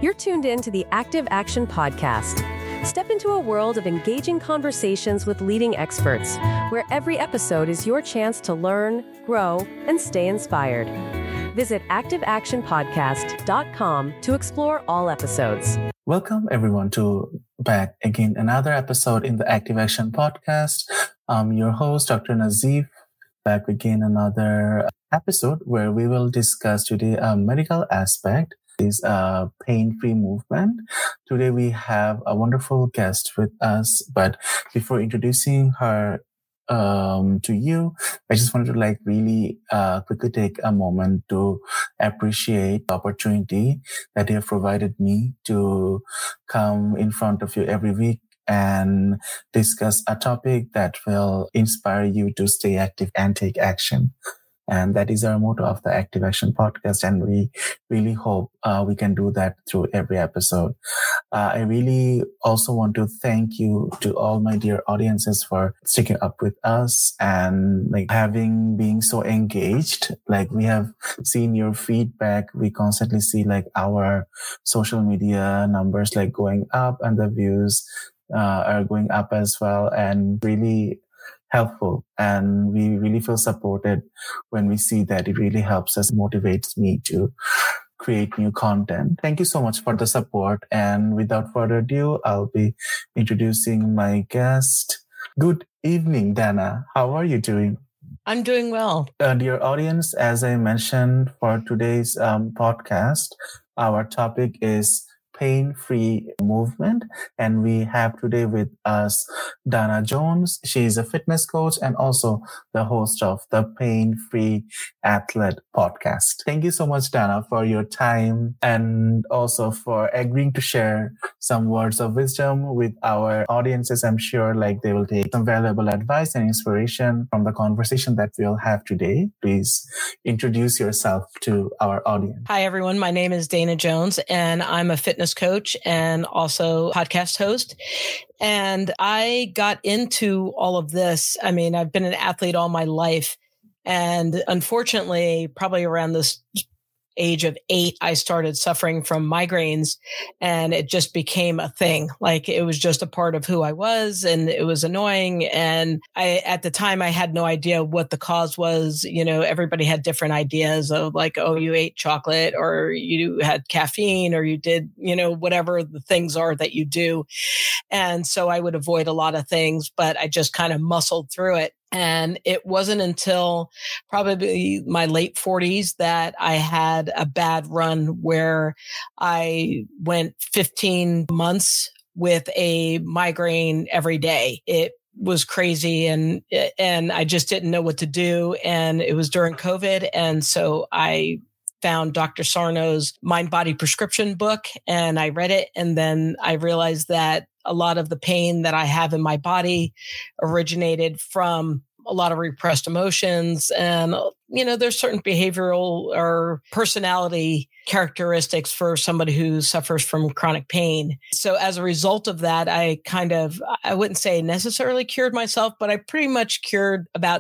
You're tuned in to the Active Action Podcast. Step into a world of engaging conversations with leading experts, where every episode is your chance to learn, grow, and stay inspired. Visit activeactionpodcast.com to explore all episodes. Welcome everyone to back again another episode in the Active Action Podcast. I'm your host, Dr. Nazif, back again another episode where we will discuss today a medical aspect is pain-free movement. Today we have a wonderful guest with us, but before introducing her to you, I just wanted to really quickly take a moment to appreciate the opportunity that you have provided me to come in front of you every week and discuss a topic that will inspire you to stay active and take action. And that is our motto of the Active Action Podcast. And we really hope we can do that through every episode. I really also want to thank you to all my dear audiences for sticking up with us and being so engaged. We have seen your feedback. We constantly see our social media numbers going up, and the views are going up as well, and really helpful. And we really feel supported when we see that. It really helps us, motivates me to create new content. Thank you so much for the support. And without further ado, I'll be introducing my guest. Good evening, Dana. How are you doing? I'm doing well. Dear audience, as I mentioned for today's podcast, our topic is pain-free movement. And we have today with us Dana Jones. She's a fitness coach and also the host of the Pain-Free Athlete podcast. Thank you so much, Dana, for your time and also for agreeing to share some words of wisdom with our audiences. I'm sure they will take some valuable advice and inspiration from the conversation that we'll have today. Please introduce yourself to our audience. Hi, everyone. My name is Dana Jones, and I'm a fitness coach and also podcast host. And I got into all of this. I mean, I've been an athlete all my life. And unfortunately, probably around this age of 8, I started suffering from migraines, and it just became a thing. It was just a part of who I was, and it was annoying. And at the time, I had no idea what the cause was. Everybody had different ideas of oh, you ate chocolate, or you had caffeine, or you did, whatever the things are that you do. And so I would avoid a lot of things, but I just kind of muscled through it. And it wasn't until probably my late 40s that I had a bad run where I went 15 months with a migraine every day. It was crazy, and I just didn't know what to do. And it was during COVID. And so I found Dr. Sarno's Mind Body Prescription book, and I read it. And then I realized that a lot of the pain that I have in my body originated from a lot of repressed emotions. And, there's certain behavioral or personality characteristics for somebody who suffers from chronic pain. So as a result of that, I wouldn't say necessarily cured myself, but I pretty much cured about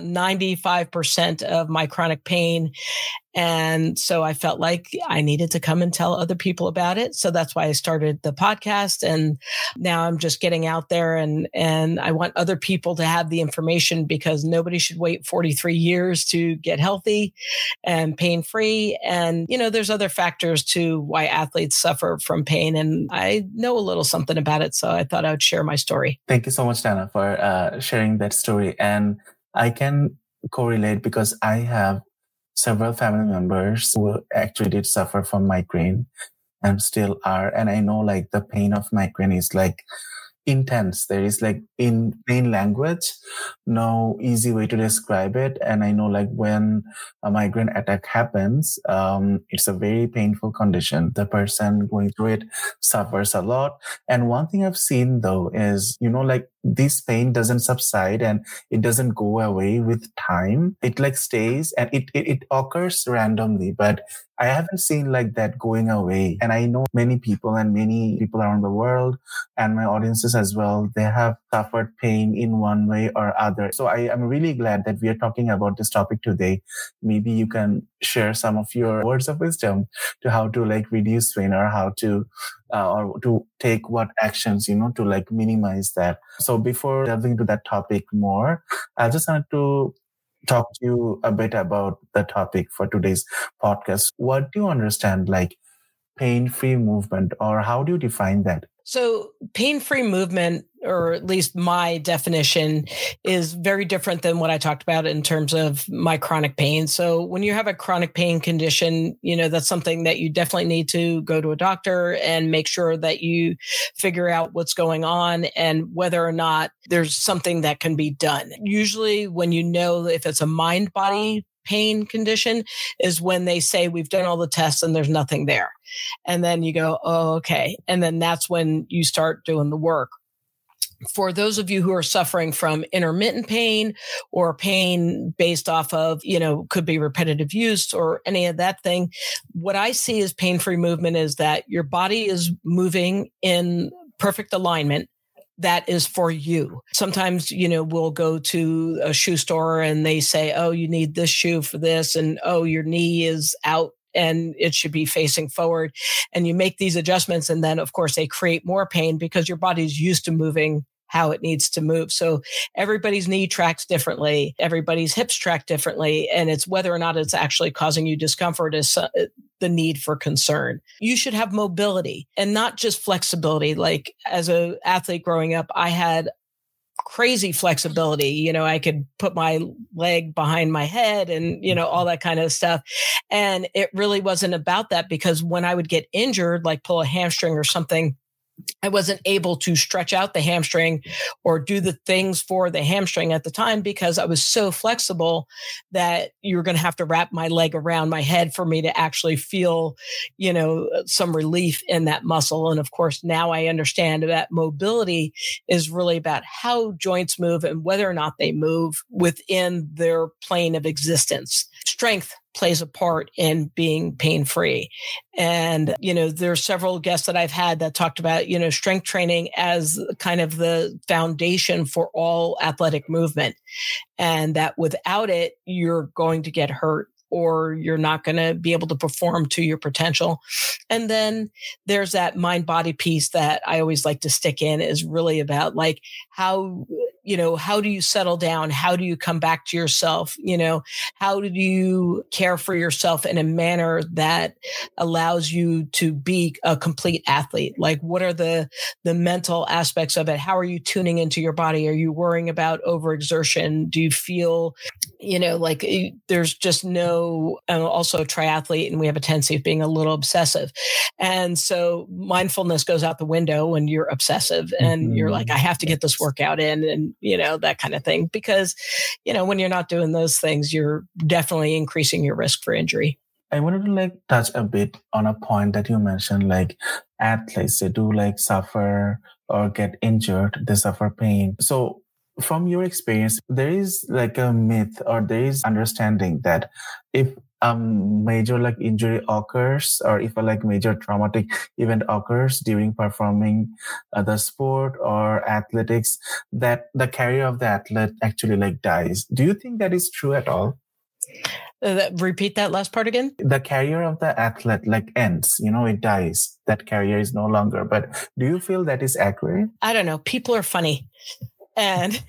95% of my chronic pain. And so I felt like I needed to come and tell other people about it. So that's why I started the podcast. And now I'm just getting out there, and I want other people to have the information, because nobody should wait 43 years to get healthy and pain-free. And, there's other factors to why athletes suffer from pain. And I know a little something about it. So I thought I would share my story. Thank you so much, Dana, for sharing that story. And I can correlate, because I have several family members who actually did suffer from migraine and still are. And I know the pain of migraine is intense. There is in plain language, no easy way to describe it. And I know when a migraine attack happens, it's a very painful condition. The person going through it suffers a lot. And one thing I've seen though is, this pain doesn't subside and it doesn't go away with time. It like stays and it occurs randomly, but I haven't seen like that going away. And I know many people around the world and my audiences as well, they have suffered pain in one way or other. So I am really glad that we are talking about this topic today. Maybe you can share some of your words of wisdom to how to like reduce pain or how to or to take what actions, to like minimize that. So before delving into that topic more, I just wanted to talk to you a bit about the topic for today's podcast. What do you understand like pain-free movement, or how do you define that? So pain-free movement, or at least my definition, is very different than what I talked about in terms of my chronic pain. So when you have a chronic pain condition, that's something that you definitely need to go to a doctor and make sure that you figure out what's going on and whether or not there's something that can be done. Usually when you know if it's a mind-body pain condition is when they say we've done all the tests and there's nothing there. And then you go, oh, okay. And then that's when you start doing the work. For those of you who are suffering from intermittent pain or pain based off of, could be repetitive use or any of that thing, what I see as pain-free movement is that your body is moving in perfect alignment. That is for you. Sometimes, we'll go to a shoe store and they say, oh, you need this shoe for this. And, oh, your knee is out and it should be facing forward. And you make these adjustments. And then, of course, they create more pain because your body's used to moving how it needs to move. So everybody's knee tracks differently. Everybody's hips track differently. And it's whether or not it's actually causing you discomfort is the need for concern. You should have mobility and not just flexibility. Like as an athlete growing up, I had crazy flexibility. I could put my leg behind my head and, all that kind of stuff. And it really wasn't about that, because when I would get injured, like pull a hamstring or something, I wasn't able to stretch out the hamstring or do the things for the hamstring at the time because I was so flexible that you were going to have to wrap my leg around my head for me to actually feel, some relief in that muscle. And of course, now I understand that mobility is really about how joints move and whether or not they move within their plane of existence. Strength plays a part in being pain-free. And, there are several guests that I've had that talked about, strength training as kind of the foundation for all athletic movement. And that without it, you're going to get hurt or you're not going to be able to perform to your potential. And then there's that mind-body piece that I always like to stick in is really about like how do you settle down? How do you come back to yourself? How do you care for yourself in a manner that allows you to be a complete athlete? Like what are the mental aspects of it? How are you tuning into your body? Are you worrying about overexertion? Do you feel, like there's just no, I'm also a triathlete and we have a tendency of being a little obsessive. And so mindfulness goes out the window when you're obsessive and you're like, I have to get this workout in and, that kind of thing. Because, when you're not doing those things, you're definitely increasing your risk for injury. I wanted to touch a bit on a point that you mentioned, athletes, they do suffer or get injured, they suffer pain. So from your experience, there is a myth or there is understanding that if a major injury occurs or if a major traumatic event occurs during performing the sport or athletics, that the career of the athlete actually dies. Do you think that is true at all? Repeat that last part again. The career of the athlete ends, it dies. That career is no longer. But do you feel that is accurate? I don't know. People are funny. And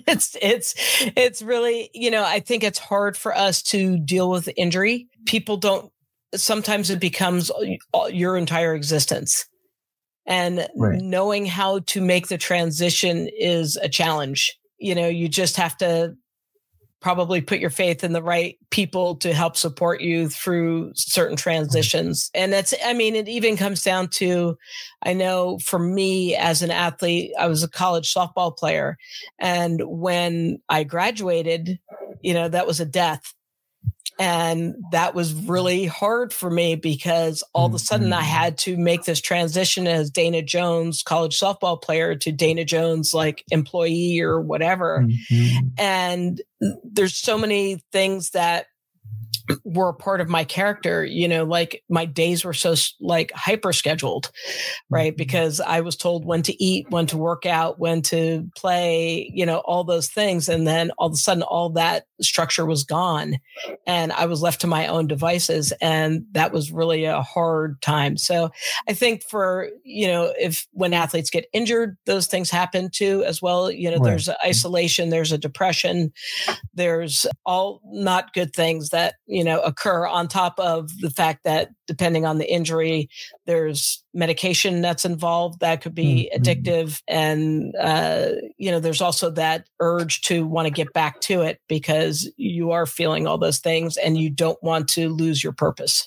it's really, I think it's hard for us to deal with injury. People don't, sometimes it becomes your entire existence. And knowing how to make the transition is a challenge. You just have to probably put your faith in the right people to help support you through certain transitions. And it even comes down to, I know for me as an athlete, I was a college softball player. And when I graduated, that was a death. And that was really hard for me because all of a sudden I had to make this transition as Dana Jones, college softball player, to Dana Jones, like employee or whatever. And there's so many things that were a part of my character, like my days were so like hyper scheduled, right? Because I was told when to eat, when to work out, when to play, all those things. And then all of a sudden, all that structure was gone and I was left to my own devices. And that was really a hard time. So I think for, if when athletes get injured, those things happen too, as well. There's isolation, there's a depression, there's all not good things that, occur on top of the fact that depending on the injury, there's medication that's involved that could be addictive. And, there's also that urge to want to get back to it because you are feeling all those things and you don't want to lose your purpose.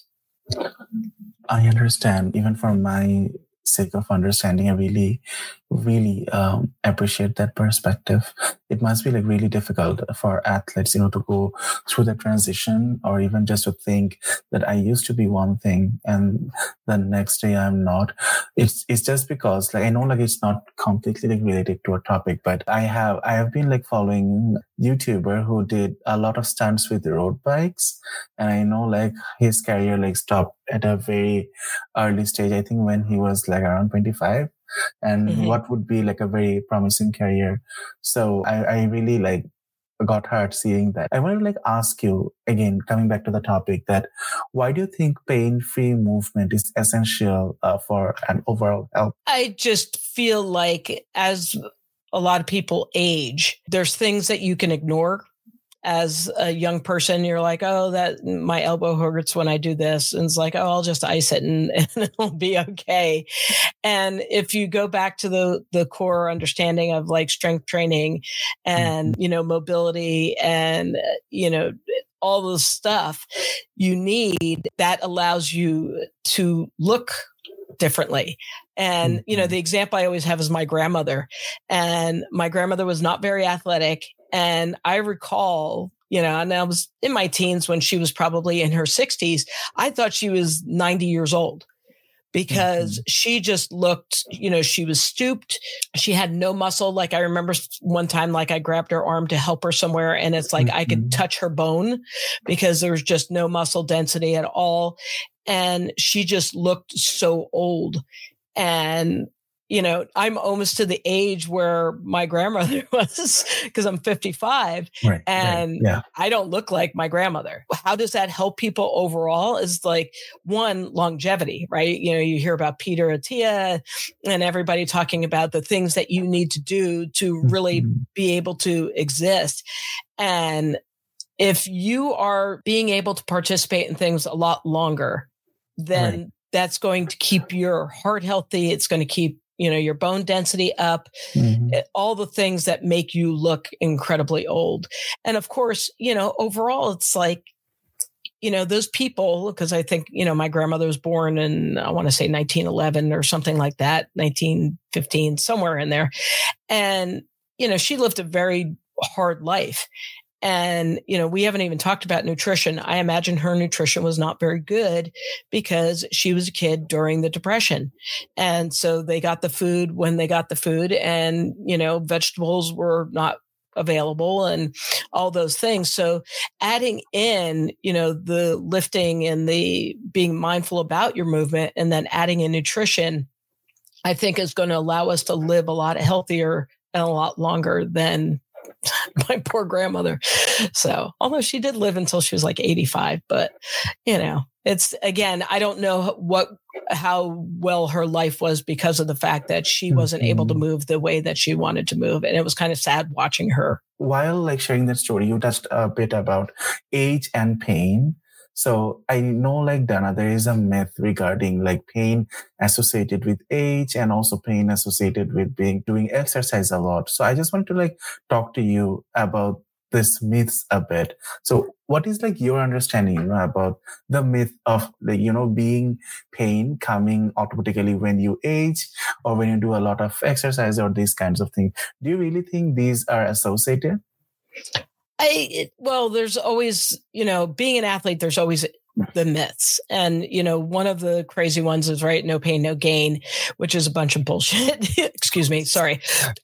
I understand. Even for my sake of understanding, I really, really appreciate that perspective. It must be like really difficult for athletes, to go through the transition, or even just to think that I used to be one thing and the next day I'm not. It's just because like I know like it's not completely like related to a topic, but I have been like following YouTuber who did a lot of stunts with road bikes, and I know like his career like stopped at a very early stage. I think when he was like around 25. And what would be like a very promising career. So I really like got hurt seeing that. I want to like ask you again, coming back to the topic, that why do you think pain-free movement is essential for an overall health? I just feel like as a lot of people age, there's things that you can ignore. As a young person, you're like, oh, that my elbow hurts when I do this. And it's like, oh, I'll just ice it and it'll be okay. And if you go back to the core understanding of like strength training and, mobility and, all the stuff you need, that allows you to look differently. And, the example I always have is my grandmother. And my grandmother was not very athletic. And I recall, and I was in my teens when she was probably in her 60s. I thought she was 90 years old because she just looked, she was stooped. She had no muscle. Like I remember one time, like I grabbed her arm to help her somewhere and it's like I could touch her bone because there was just no muscle density at all. And she just looked so old. And I'm almost to the age where my grandmother was because I'm 55 and I don't look like my grandmother. How does that help people overall is like one, longevity, right? You hear about Peter Attia and everybody talking about the things that you need to do to really be able to exist. And if you are being able to participate in things a lot longer, then that's going to keep your heart healthy. It's going to keep your bone density up, all the things that make you look incredibly old. And of course, overall, it's like, those people, because I think, my grandmother was born in, I want to say 1911 or something like that, 1915, somewhere in there. And, she lived a very hard life. And, we haven't even talked about nutrition. I imagine her nutrition was not very good because she was a kid during the Depression. And so they got the food when they got the food and, vegetables were not available and all those things. So adding in, the lifting and the being mindful about your movement and then adding in nutrition, I think is going to allow us to live a lot healthier and a lot longer than my poor grandmother. So, although she did live until she was like 85, but it's again, I don't know how well her life was because of the fact that she wasn't able to move the way that she wanted to move. And it was kind of sad watching her. While like sharing that story, you touched a bit about age and pain. So I know like Dana, there is a myth regarding like pain associated with age and also pain associated with doing exercise a lot. So I just want to like talk to you about this myths a bit. So what is like your understanding about the myth of like, being pain coming automatically when you age or when you do a lot of exercise or these kinds of things? Do you really think these are associated? There's always, being an athlete, there's always the myths. And, one of the crazy ones is, right, no pain, no gain, which is a bunch of bullshit. Excuse me. Sorry.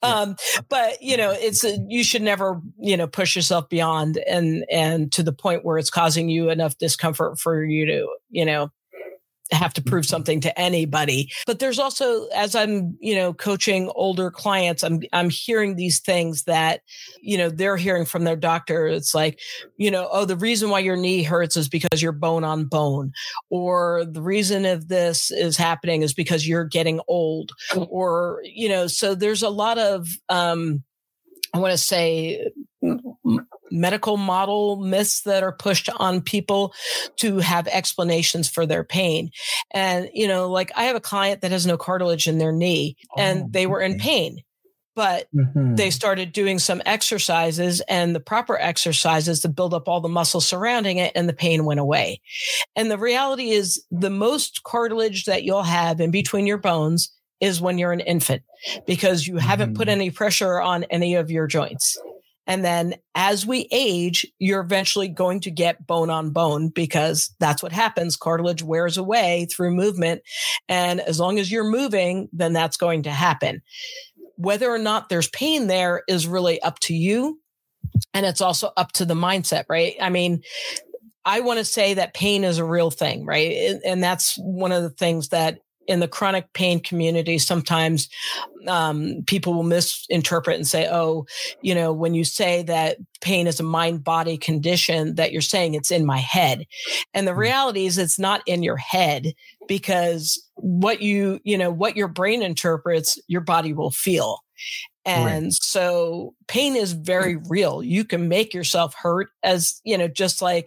But, you should never, push yourself beyond and to the point where it's causing you enough discomfort for you to, have to prove something to anybody. But there's also, as I'm, coaching older clients, I'm hearing these things that, they're hearing from their doctor. It's like, the reason why your knee hurts is because you're bone on bone, or the reason of this is happening is because you're getting old, or, so there's a lot of, I want to say, medical model myths that are pushed on people to have explanations for their pain. And, I have a client that has no cartilage in their knee and they were in pain, but they started doing some exercises and the proper exercises to build up all the muscles surrounding it, and the pain went away. And the reality is, the most cartilage that you'll have in between your bones is when you're an infant, because you haven't put any pressure on any of your joints. And then as we age, you're eventually going to get bone on bone, because that's what happens. Cartilage wears away through movement. And as long as you're moving, then that's going to happen. Whether or not there's pain there is really up to you. And it's also up to the mindset, right? I mean, I want to say that pain is a real thing, right? And that's one of the things that in the chronic pain community, sometimes people will misinterpret and say, when you say that pain is a mind-body condition, that you're saying it's in my head. And the reality is it's not in your head, because what your brain interprets, your body will feel. And so pain is very real. You can make yourself hurt, as, just like,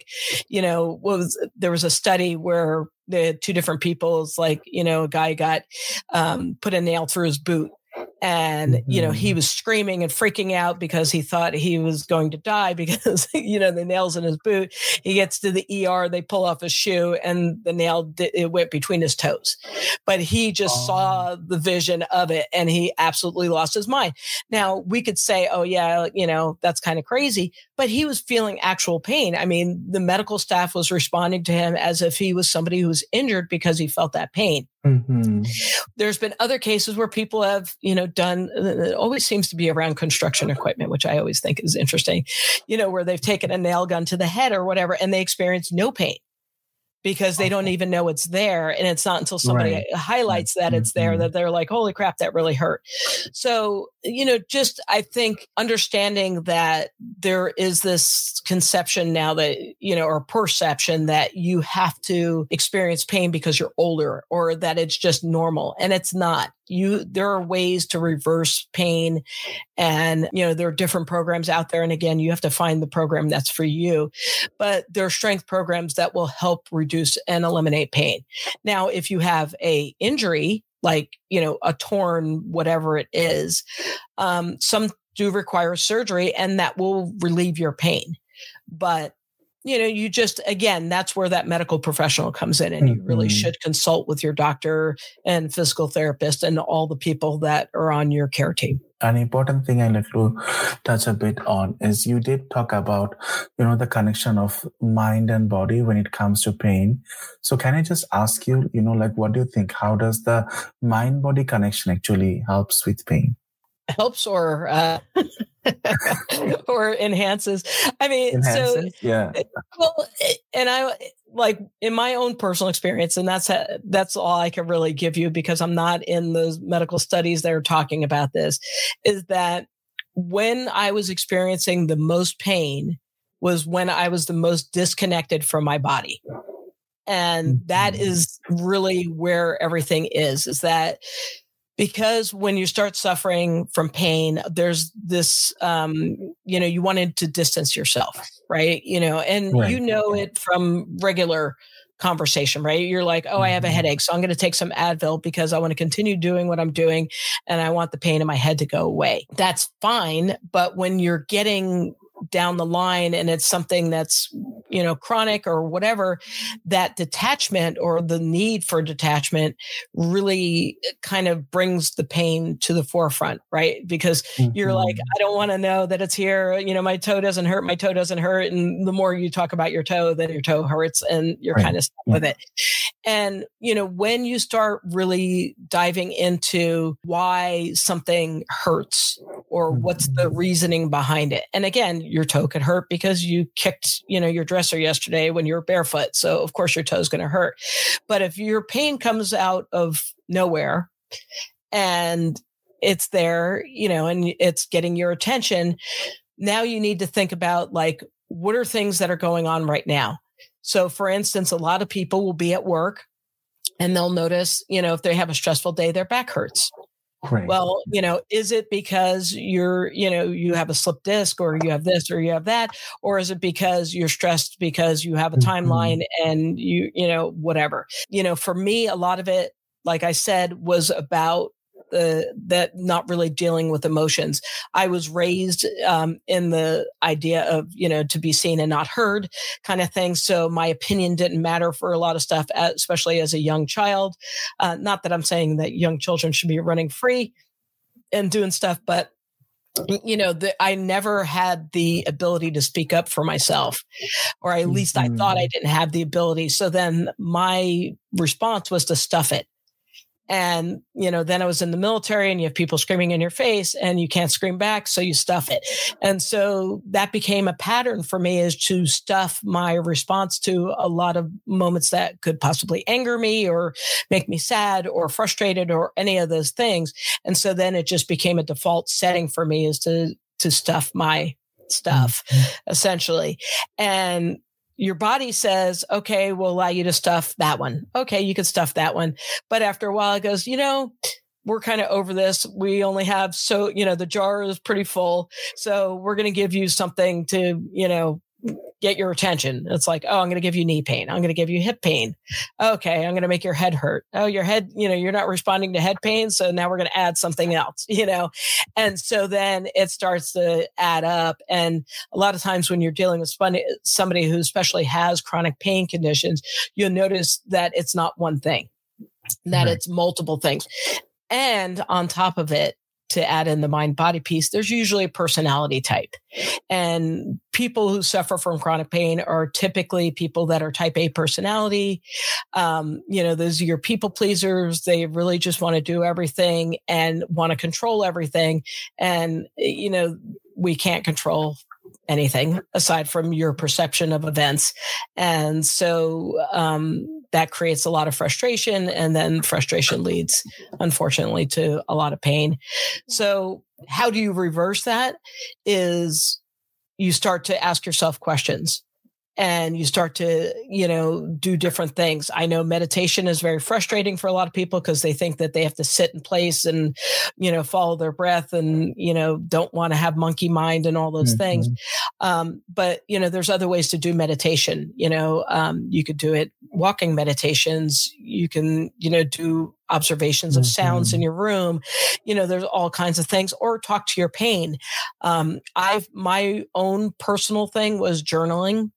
there was a study where the two different people, it's like, a guy got put a nail through his boot. And, he was screaming and freaking out because he thought he was going to die because, the nail's in his boot. He gets to the ER, they pull off his shoe, and the nail, it went between his toes. But he just saw the vision of it, and he absolutely lost his mind. Now, we could say, that's kind of crazy, but he was feeling actual pain. I mean, the medical staff was responding to him as if he was somebody who was injured because he felt that pain. There's been other cases where people have, done, it always seems to be around construction equipment, which I always think is interesting, where they've taken a nail gun to the head or whatever, and they experience no pain because they don't even know it's there. And it's not until somebody highlights that it's there that they're like, holy crap, that really hurt. So, just, I think understanding that there is this conception now that, or perception that you have to experience pain because you're older, or that it's just normal. And it's not. There are ways to reverse pain, and, there are different programs out there. And again, you have to find the program that's for you, but there are strength programs that will help reduce and eliminate pain. Now, if you have a injury, like, a torn, whatever it is, some do require surgery, and that will relieve your pain. But you just, again, that's where that medical professional comes in, and you really should consult with your doctor and physical therapist and all the people that are on your care team. An important thing I'd like to touch a bit on is you did talk about, the connection of mind and body when it comes to pain. So can I just ask you, what do you think? How does the mind-body connection actually helps with pain? Helps or or enhances. I mean, well, and I like in my own personal experience, and that's all I can really give you, because I'm not in those medical studies that are talking about this, is that when I was experiencing the most pain was when I was the most disconnected from my body. And that is really where everything is that because when you start suffering from pain, there's this, you wanted to distance yourself, right? It from regular conversation, right? You're like, I have a headache, so I'm going to take some Advil because I want to continue doing what I'm doing, and I want the pain in my head to go away. That's fine. But when you're getting down the line and it's something that's chronic or whatever, that detachment or the need for detachment really kind of brings the pain to the forefront, right? Because you're like, I don't want to know that it's here. My toe doesn't hurt. My toe doesn't hurt. And the more you talk about your toe, then your toe hurts and you're kind of stuck with it. And, when you start really diving into why something hurts or what's the reasoning behind it. And again, your toe could hurt because you kicked, your dresser yesterday when you were barefoot. So of course your toe's going to hurt. But if your pain comes out of nowhere and it's there, and it's getting your attention, now you need to think about what are things that are going on right now? So for instance, a lot of people will be at work and they'll notice, if they have a stressful day, their back hurts. Right. Well, is it because you have a slipped disc or you have this or you have that? Or is it because you're stressed because you have a timeline and whatever? For me, a lot of it, like I said, was about that not really dealing with emotions. I was raised in the idea of, to be seen and not heard kind of thing. So my opinion didn't matter for a lot of stuff, especially as a young child. Not that I'm saying that young children should be running free and doing stuff, but I never had the ability to speak up for myself, or at least I thought I didn't have the ability. So then my response was to stuff it. And, then I was in the military and you have people screaming in your face and you can't scream back. So you stuff it. And so that became a pattern for me, is to stuff my response to a lot of moments that could possibly anger me or make me sad or frustrated or any of those things. And so then it just became a default setting for me, is to stuff my stuff essentially. And your body says, okay, we'll allow you to stuff that one. Okay, you can stuff that one. But after a while it goes, we're kind of over this. We only have, the jar is pretty full. So we're going to give you something to, get your attention. It's like, oh, I'm going to give you knee pain. I'm going to give you hip pain. Okay, I'm going to make your head hurt. Oh, your head, you're not responding to head pain. So now we're going to add something else, And so then it starts to add up. And a lot of times when you're dealing with somebody who especially has chronic pain conditions, you'll notice that it's not one thing, that it's multiple things. And on top of it, to add in the mind-body piece, there's usually a personality type. And people who suffer from chronic pain are typically people that are type A personality. Those are your people pleasers. They really just want to do everything and want to control everything. And, we can't control anything aside from your perception of events. And so that creates a lot of frustration, and then frustration leads, unfortunately, to a lot of pain. So how do you reverse that? Is you start to ask yourself questions. And you start to, do different things. I know meditation is very frustrating for a lot of people because they think that they have to sit in place and, follow their breath and, don't want to have monkey mind and all those things. But, there's other ways to do meditation. You could do it walking meditations. You can, do observations of sounds in your room. There's all kinds of things, or talk to your pain. My own personal thing was journaling.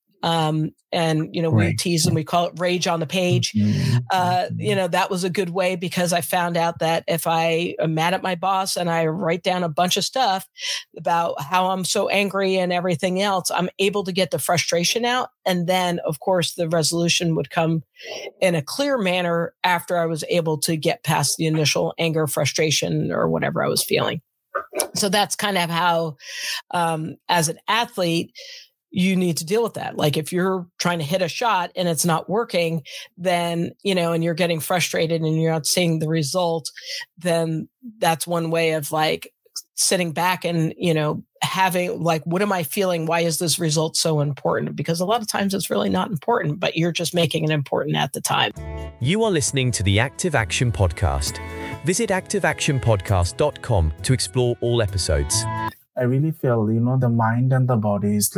We tease and we call it rage on the page. That was a good way, because I found out that if I am mad at my boss and I write down a bunch of stuff about how I'm so angry and everything else, I'm able to get the frustration out. And then of course the resolution would come in a clear manner after I was able to get past the initial anger, frustration, or whatever I was feeling. So that's kind of how, as an athlete, you need to deal with that. Like if you're trying to hit a shot and it's not working, then, and you're getting frustrated and you're not seeing the result, then that's one way of sitting back and, having what am I feeling? Why is this result so important? Because a lot of times it's really not important, but you're just making it important at the time. You are listening to the Active Action Podcast. Visit activeactionpodcast.com to explore all episodes. I really feel, the mind and the body is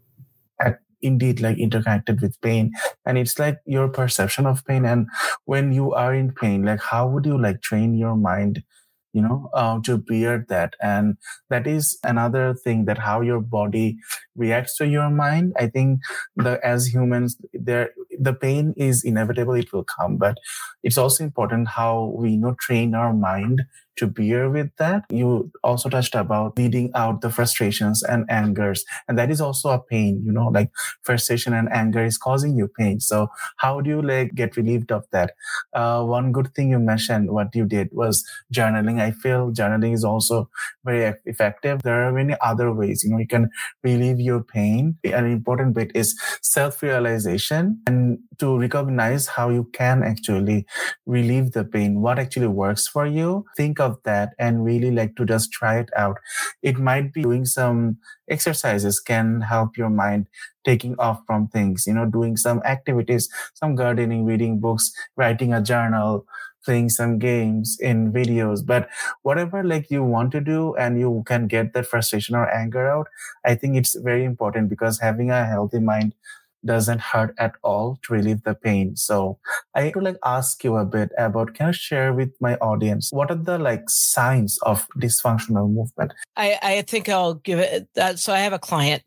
indeed interconnected with pain, and it's your perception of pain. And when you are in pain, how would you train your mind to bear that. And that is another thing, that how your body reacts to your mind. I think as humans, the pain is inevitable, it will come, but it's also important how we train our mind to bear with that. You also touched about leading out the frustrations and angers, and that is also a pain, like frustration and anger is causing you pain. So how do you get relieved of that? One good thing you mentioned, what you did was journaling. I feel journaling is also very effective. There are many other ways, you can relieve your pain. An important bit is self-realization, and to recognize how you can actually relieve the pain, what actually works for you. Think of that and really to just try it out. It might be doing some exercises can help your mind taking off from things, doing some activities, some gardening, reading books, writing a journal, playing some games in videos. But whatever you want to do and you can get that frustration or anger out, I think it's very important, because having a healthy mind doesn't hurt at all to relieve the pain. So I would ask you a bit about, can you share with my audience, what are the signs of dysfunctional movement? I think I'll give it that. So I have a client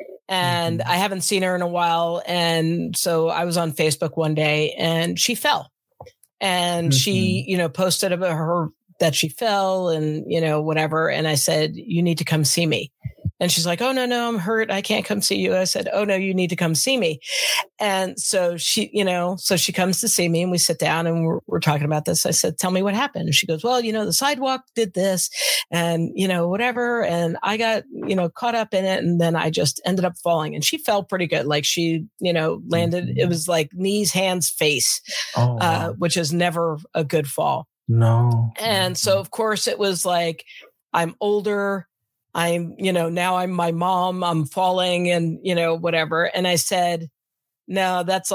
and I haven't seen her in a while. And so I was on Facebook one day and she fell, and she, posted about her that she fell and, whatever. And I said, you need to come see me. And she's like, oh, no, I'm hurt. I can't come see you. I said, oh, no, you need to come see me. And so she, so she comes to see me and we sit down and we're talking about this. I said, tell me what happened. And she goes, well, the sidewalk did this and, whatever. And I got, caught up in it. And then I just ended up falling, and she fell pretty good. She, landed, it was knees, hands, face, wow. Which is never a good fall. No. And so, of course, it was I'm older. I'm, now I'm my mom, I'm falling and, whatever. And I said, no, that's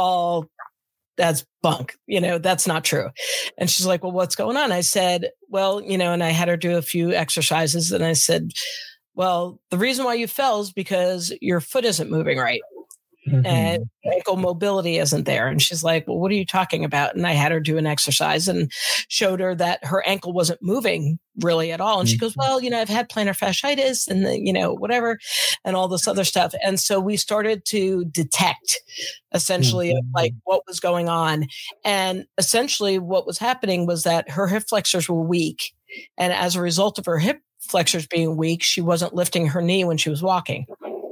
bunk. That's not true. And she's like, well, what's going on? I said, well, and I had her do a few exercises, and I said, well, the reason why you fell is because your foot isn't moving right. And ankle mobility isn't there. And she's like, well, what are you talking about? And I had her do an exercise and showed her that her ankle wasn't moving really at all. And she goes, well, I've had plantar fasciitis and whatever, and all this other stuff. And so we started to detect essentially what was going on. And essentially what was happening was that her hip flexors were weak. And as a result of her hip flexors being weak, she wasn't lifting her knee when she was walking.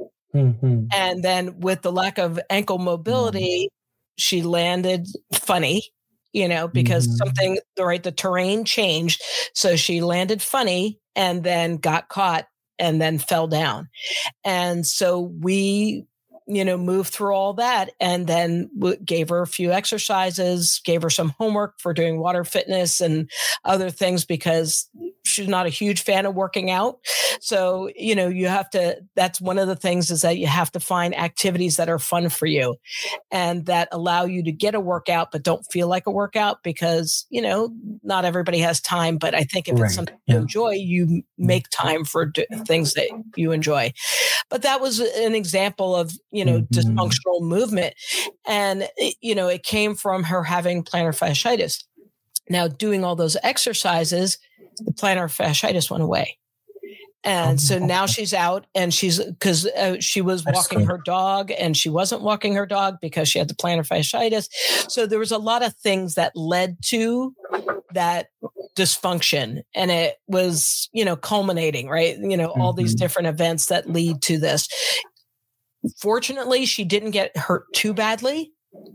And then with the lack of ankle mobility, she landed funny, because the terrain changed. So she landed funny and then got caught and then fell down. And so we, moved through all that, and then gave her a few exercises, gave her some homework for doing water fitness and other things, because she's not a huge fan of working out. So, you have to, that's one of the things, is that you have to find activities that are fun for you and that allow you to get a workout, but don't feel like a workout, because, not everybody has time. But I think if it's something you enjoy, you make time for things that you enjoy. But that was an example of, dysfunctional movement. And, it came from her having plantar fasciitis. Now, doing all those exercises, the plantar fasciitis went away. And so now she's out, and because she was walking her dog, and she wasn't walking her dog because she had the plantar fasciitis. So there was a lot of things that led to that dysfunction, and it was, culminating, right? All these different events that lead to this. Fortunately, she didn't get hurt too badly.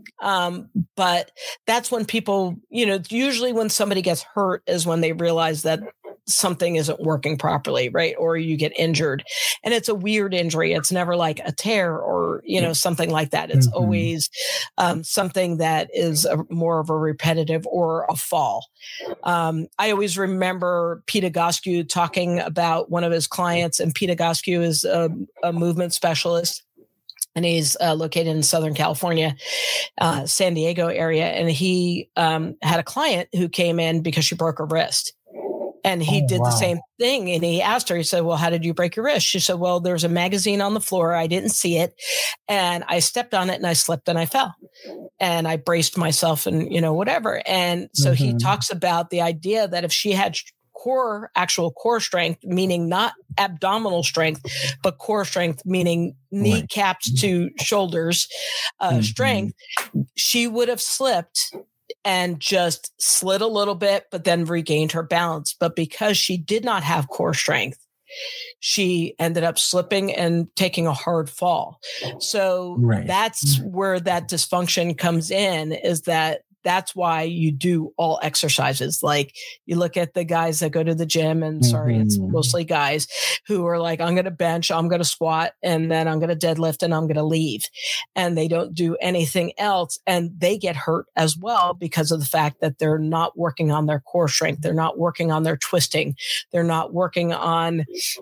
But that's when people, usually when somebody gets hurt is when they realize that something isn't working properly, right? Or you get injured, and it's a weird injury. It's never like a tear or, something like that. It's always something that is more of a repetitive or a fall. I always remember Peter Goskew talking about one of his clients, and Peter Goskew is a movement specialist. And he's located in Southern California, San Diego area. And he had a client who came in because she broke her wrist. And he did the same thing. And he asked her, he said, well, how did you break your wrist? She said, well, there's a magazine on the floor. I didn't see it. And I stepped on it and I slipped and I fell. And I braced myself and, whatever. And so he talks about the idea that if she had actual core strength, meaning not abdominal strength, but core strength, meaning kneecaps to shoulders strength, she would have slipped and just slid a little bit, but then regained her balance. But because she did not have core strength, she ended up slipping and taking a hard fall. So that's where that dysfunction comes in, is that's why you do all exercises. Like you look at the guys that go to the gym, and sorry, it's mostly guys who are like, I'm going to bench, I'm going to squat, and then I'm going to deadlift, and I'm going to leave. And they don't do anything else. And they get hurt as well because of the fact that they're not working on their core strength. They're not working on their twisting. They're not working on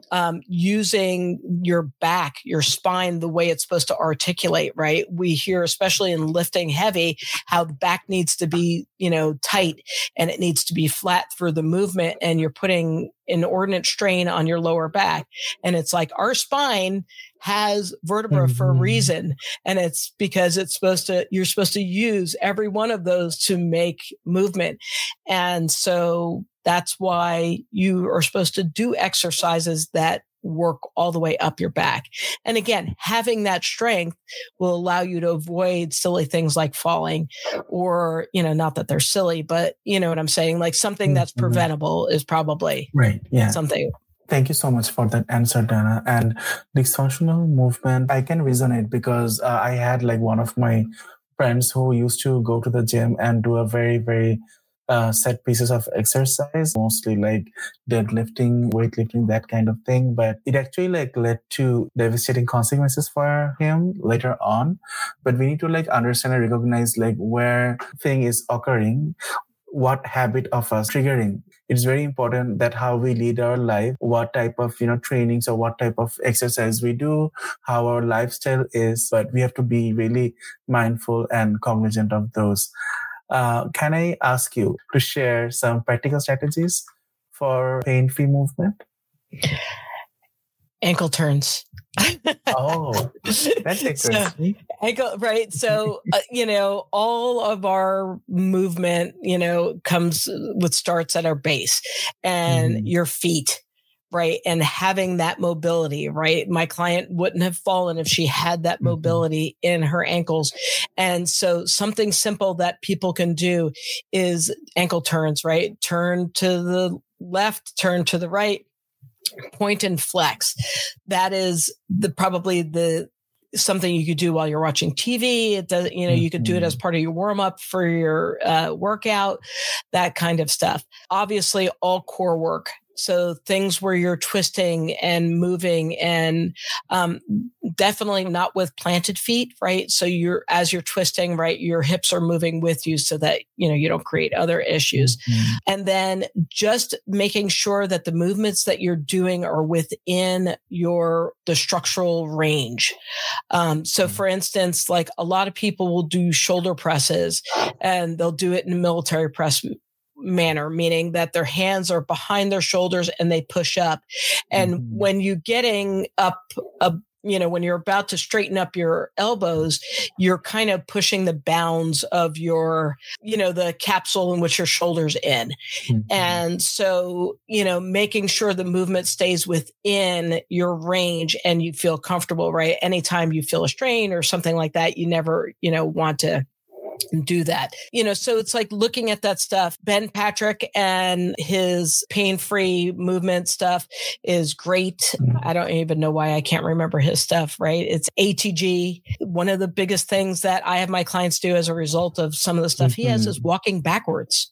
using your back, your spine, the way it's supposed to articulate, right? We hear, especially in lifting heavy, how the back needs to be, tight, and it needs to be flat through the movement, and you're putting inordinate strain on your lower back. And it's like our spine has vertebra for a reason. And it's because you're supposed to use every one of those to make movement. And so that's why you are supposed to do exercises that work all the way up your back. And again, having that strength will allow you to avoid silly things like falling, or, not that they're silly, but you know what I'm saying? Like something that's preventable is probably something. Thank you so much for that answer, Dana. And dysfunctional movement, I can resonate because I had like one of my friends who used to go to the gym and do a very, very set pieces of exercise, mostly like deadlifting, weightlifting, that kind of thing. But it actually like led to devastating consequences for him later on. But we need to like understand and recognize like where thing is occurring, what habit of us triggering. It's very important that how we lead our life, what type of, trainings or what type of exercise we do, how our lifestyle is, but we have to be really mindful and cognizant of those. Can I ask you to share some practical strategies for pain-free movement? Ankle turns. Oh, that's interesting. So, all of our movement, starts at our base and your feet. Right. And having that mobility, right? My client wouldn't have fallen if she had that mobility in her ankles. And so something simple that people can do is ankle turns, right? Turn to the left, turn to the right, point and flex. That is probably something you could do while you're watching TV. It does, you could do it as part of your warm up for your workout, that kind of stuff. Obviously, all core work. So things where you're twisting and moving, and definitely not with planted feet, right? So as you're twisting, right, your hips are moving with you so that, you don't create other issues. And then just making sure that the movements that you're doing are within the structural range. So for instance, like a lot of people will do shoulder presses, and they'll do it in a military press manner, meaning that their hands are behind their shoulders and they push up. And when you're getting up, when you're about to straighten up your elbows, you're kind of pushing the bounds of your, the capsule in which your shoulder's in. And so, making sure the movement stays within your range and you feel comfortable, right? Anytime you feel a strain or something like that, you never, want to do that. So it's like looking at that stuff. Ben Patrick and his pain-free movement stuff is great. I don't even know why I can't remember his stuff, right? It's ATG. One of the biggest things that I have my clients do as a result of some of the stuff he has is walking backwards.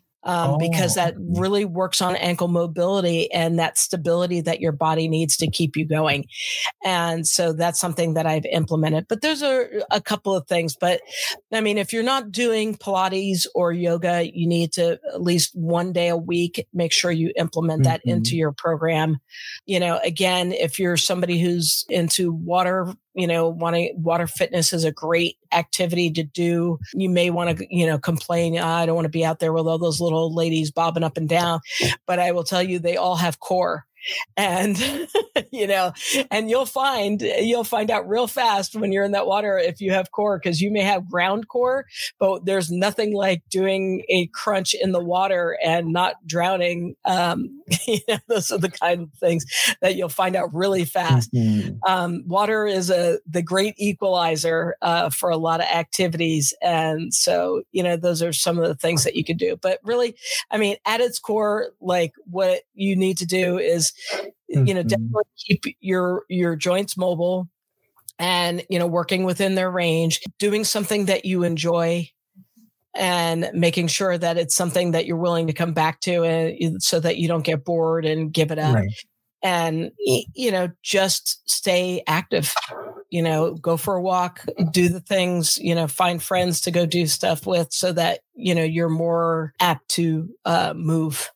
Because that really works on ankle mobility and that stability that your body needs to keep you going. And so that's something that I've implemented. But there's a couple of things. But I mean, if you're not doing Pilates or yoga, you need to at least one day a week, make sure you implement that into your program. Again, if you're somebody who's into water, water fitness is a great activity to do. You may want to, complain, I don't want to be out there with all those little ladies bobbing up and down, but I will tell you, they all have core. And, and you'll find out real fast when you're in that water if you have core, because you may have ground core, but there's nothing like doing a crunch in the water and not drowning. Those are the kind of things that you'll find out really fast. Water is the great equalizer for a lot of activities. And so, those are some of the things that you can do. But really, at its core, like what you need to do is, definitely keep your joints mobile and, working within their range, doing something that you enjoy and making sure that it's something that you're willing to come back to so that you don't get bored and give it up. Right. And, just stay active, go for a walk, do the things, find friends to go do stuff with so that, you're more apt to move.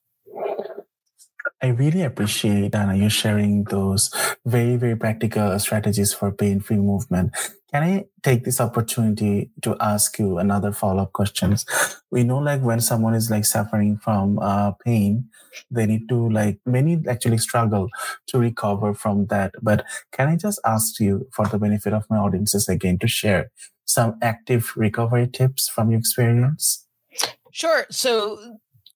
I really appreciate, Dana, you sharing those very, very practical strategies for pain-free movement. Can I take this opportunity to ask you another follow-up questions? We know, like, when someone is like suffering from pain, they need to, many actually struggle to recover from that. But can I just ask you, for the benefit of my audiences again, to share some active recovery tips from your experience? Sure. So,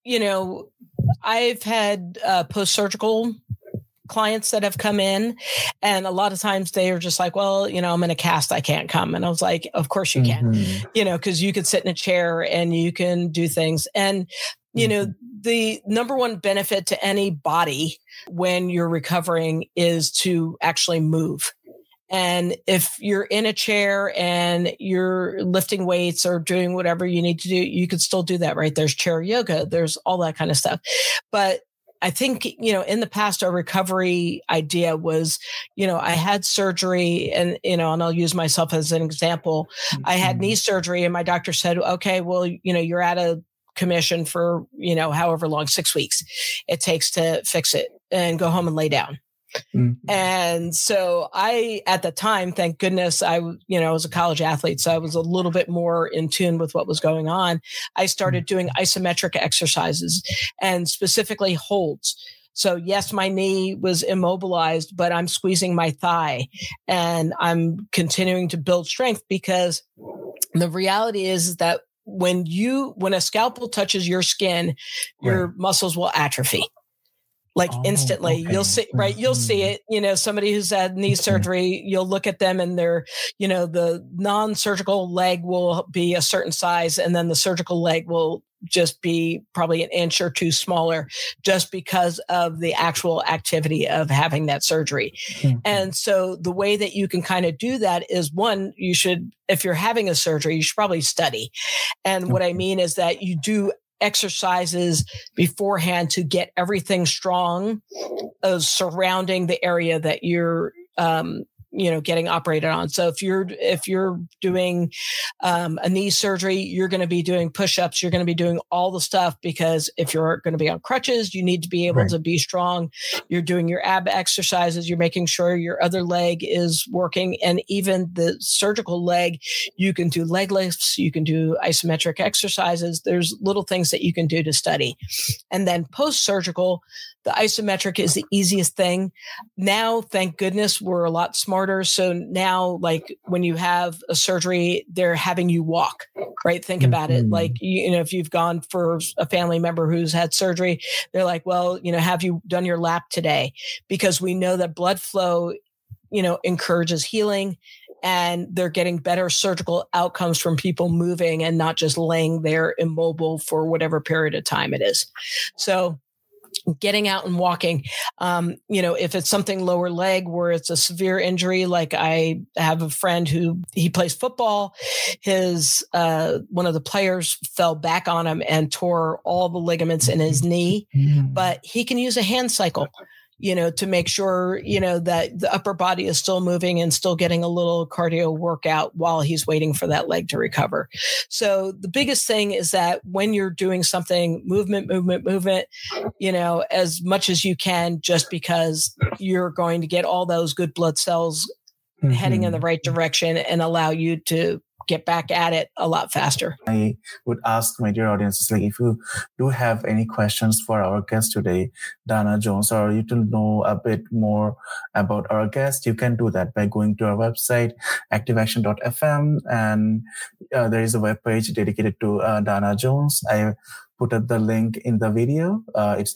I've had post-surgical clients that have come in, and a lot of times they are just like, well, I'm in a cast, I can't come. And I was like, of course you can, because you could sit in a chair and you can do things. And, the number one benefit to any body when you're recovering is to actually move. And if you're in a chair and you're lifting weights or doing whatever you need to do, you could still do that, right? There's chair yoga, there's all that kind of stuff. But I think, in the past, our recovery idea was, I had surgery and, and I'll use myself as an example. I had knee surgery and my doctor said, okay, well, you're out of commission for, however long, 6 weeks it takes to fix it and go home and lay down. And so at the time, thank goodness, I was a college athlete, so I was a little bit more in tune with what was going on. I started doing isometric exercises and specifically holds. So yes, my knee was immobilized, but I'm squeezing my thigh and I'm continuing to build strength, because the reality is that when a scalpel touches your skin, your muscles will atrophy. Instantly. Okay. You'll see, right? You'll see it, somebody who's had knee surgery, you'll look at them and their, the non-surgical leg will be a certain size. And then the surgical leg will just be probably an inch or two smaller, just because of the actual activity of having that surgery. And so the way that you can kind of do that is, one, you should, if you're having a surgery, you should probably study. And what I mean is that you do exercises beforehand to get everything strong surrounding the area that you're getting operated on. So if you're doing a knee surgery, you're going to be doing push-ups, you're going to be doing all the stuff, because if you're going to be on crutches, you need to be able to be strong. You're doing your ab exercises, you're making sure your other leg is working. And even the surgical leg, you can do leg lifts, you can do isometric exercises. There's little things that you can do to study. And then post-surgical, the isometric is the easiest thing. Now, thank goodness, we're a lot smarter. So now, like when you have a surgery, they're having you walk, right? Think about it. Like, if you've gone for a family member who's had surgery, they're like, well, have you done your lap today? Because we know that blood flow, encourages healing, and they're getting better surgical outcomes from people moving and not just laying there immobile for whatever period of time it is. So getting out and walking, if it's something lower leg where it's a severe injury, like I have a friend who he plays football, his, one of the players fell back on him and tore all the ligaments in his knee, but he can use a hand cycle, to make sure, that the upper body is still moving and still getting a little cardio workout while he's waiting for that leg to recover. So the biggest thing is that when you're doing something, movement, as much as you can, just because you're going to get all those good blood cells heading in the right direction and allow you to get back at it a lot faster. I would ask my dear audiences, like, if you do have any questions for our guest today, Dana Jones, or you to know a bit more about our guest, you can do that by going to our website, activeaction.fm, and there is a webpage dedicated to Dana Jones. I put up the link in the video. It's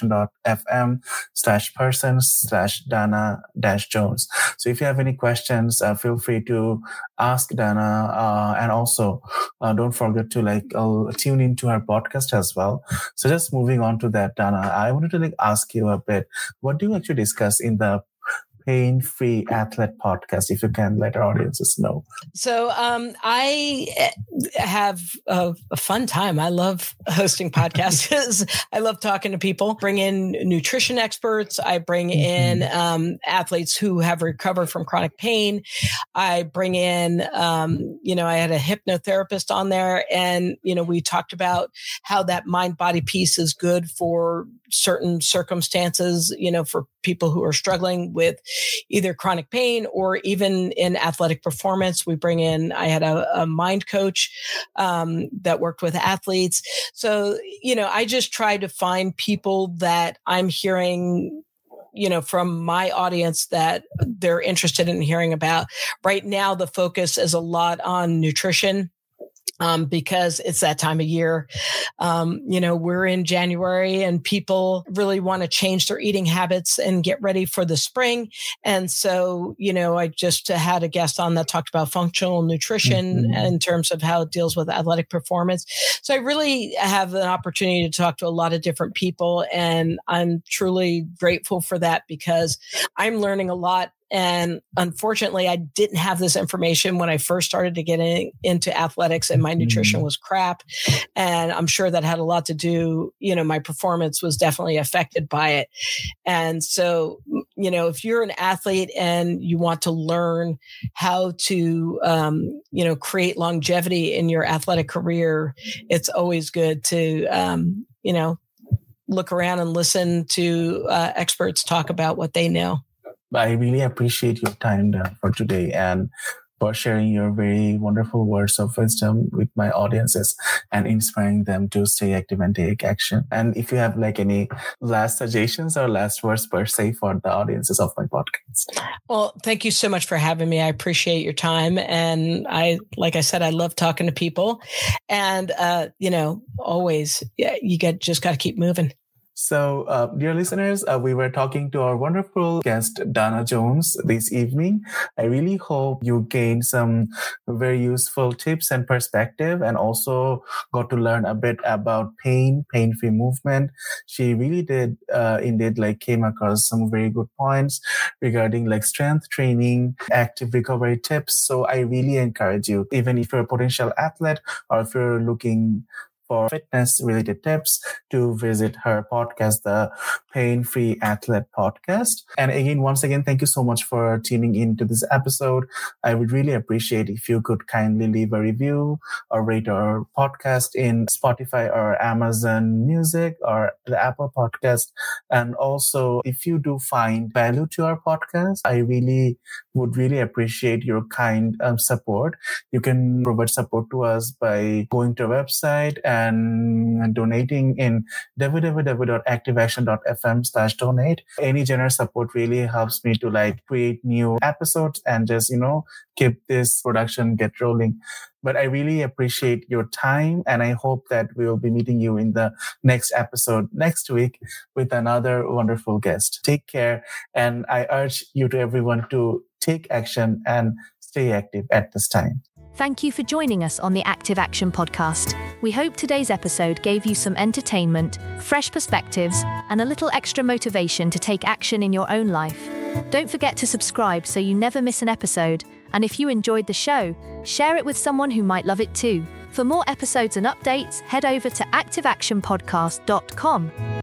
activeaction.fm/person/Dana-Jones. So if you have any questions, feel free to ask Dana. And also, don't forget to tune into her podcast as well. So just moving on to that, Dana, I wanted to ask you a bit, what do you actually discuss in the Pain-Free Athlete podcast, if you can let our audiences know? So I have a fun time. I love hosting podcasts. I love talking to people, bring in nutrition experts. I bring in athletes who have recovered from chronic pain. I bring in, I had a hypnotherapist on there, and, we talked about how that mind-body piece is good for certain circumstances, for people who are struggling with either chronic pain or even in athletic performance. I had a mind coach that worked with athletes. So, I just try to find people that I'm hearing from my audience that they're interested in hearing about. Right now, the focus is a lot on nutrition. Because it's that time of year. We're in January and people really want to change their eating habits and get ready for the spring. And so, I just had a guest on that talked about functional nutrition in terms of how it deals with athletic performance. So I really have an opportunity to talk to a lot of different people, and I'm truly grateful for that because I'm learning a lot. And unfortunately, I didn't have this information when I first started to get into athletics, and my nutrition was crap. And I'm sure that had a lot to do, my performance was definitely affected by it. And so, if you're an athlete and you want to learn how to, create longevity in your athletic career, it's always good to, look around and listen to experts talk about what they know. I really appreciate your time for today and for sharing your very wonderful words of wisdom with my audiences and inspiring them to stay active and take action. And if you have any last suggestions or last words per se for the audiences of my podcast. Well, thank you so much for having me. I appreciate your time. And like I said, I love talking to people, and, always, you just got to keep moving. So, dear listeners, we were talking to our wonderful guest, Dana Jones, this evening. I really hope you gained some very useful tips and perspective, and also got to learn a bit about pain-free movement. She really did, came across some very good points regarding strength training, active recovery tips. So I really encourage you, even if you're a potential athlete or if you're looking for fitness-related tips, to visit her podcast, the Pain-Free Athlete Podcast. And again, once again, thank you so much for tuning into this episode. I would really appreciate if you could kindly leave a review or rate our podcast in Spotify or Amazon Music or the Apple Podcast. And also, if you do find value to our podcast, I would really appreciate your kind support. You can provide support to us by going to our website and donating in www.activeaction.fm/donate. Any generous support really helps me to create new episodes and just, keep this production get rolling. But I really appreciate your time, and I hope that we will be meeting you in the next episode next week with another wonderful guest. Take care. And I urge you to everyone to take action and stay active at this time. Thank you for joining us on the Active Action Podcast. We hope today's episode gave you some entertainment, fresh perspectives, and a little extra motivation to take action in your own life. Don't forget to subscribe so you never miss an episode. And if you enjoyed the show, share it with someone who might love it too. For more episodes and updates, head over to activeactionpodcast.com.